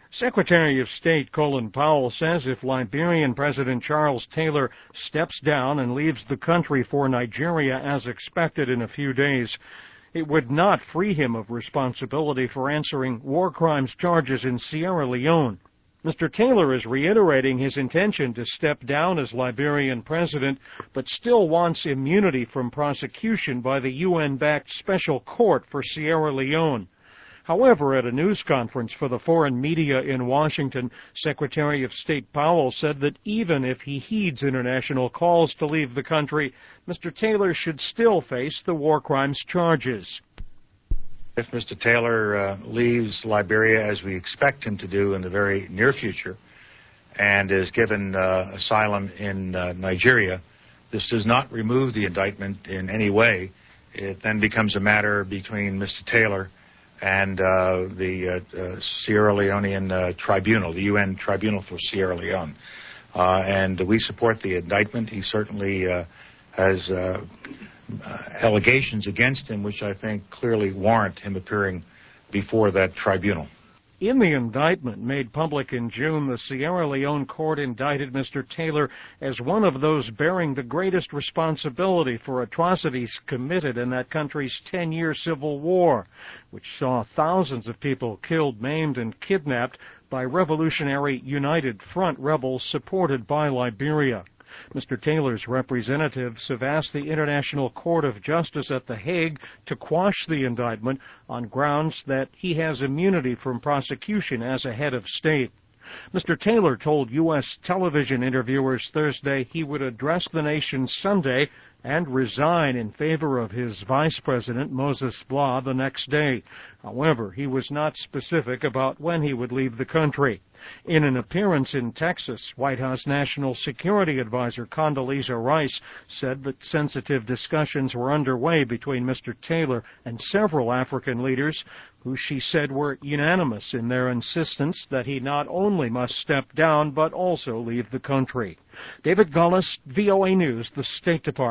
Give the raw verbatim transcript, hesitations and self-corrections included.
Secretary of State Colin Powell says if Liberian President Charles Taylor steps down and leaves the country for Nigeria as expected in a few days, it would not free him of responsibility for answering war crimes charges in Sierra Leone. Mister Taylor is reiterating his intention to step down as Liberian president, but still wants immunity from prosecution by the U N-backed Special Court for Sierra Leone. However, at a news conference for the foreign media in Washington, Secretary of State Powell said that even if he heeds international calls to leave the country, Mister Taylor should still face the war crimes charges. If Mister Taylor uh, leaves Liberia, as we expect him to do in the very near future, and is given uh, asylum in uh, Nigeria, this does not remove the indictment in any way. It then becomes a matter between Mister Taylor and uh, the uh, uh, Sierra Leonean uh, Tribunal, the U N Tribunal for Sierra Leone. Uh, and we support the indictment. He certainly uh, has uh, uh, allegations against him, which I think clearly warrant him appearing before that tribunal. In the indictment made public in June, the Sierra Leone court indicted Mister Taylor as one of those bearing the greatest responsibility for atrocities committed in that country's ten-year civil war, which saw thousands of people killed, maimed, and kidnapped by Revolutionary United Front rebels supported by Liberia. Mister Taylor's representatives have asked the International Court of Justice at The Hague to quash the indictment on grounds that he has immunity from prosecution as a head of state. Mister Taylor told U S television interviewers Thursday he would address the nation Sunday and resign in favor of his vice president, Moses Blah, the next day. However, he was not specific about when he would leave the country. In an appearance in Texas, White House National Security Advisor Condoleezza Rice said that sensitive discussions were underway between Mister Taylor and several African leaders who she said were unanimous in their insistence that he not only must step down but also leave the country. David Gullis, V O A News, the State Department.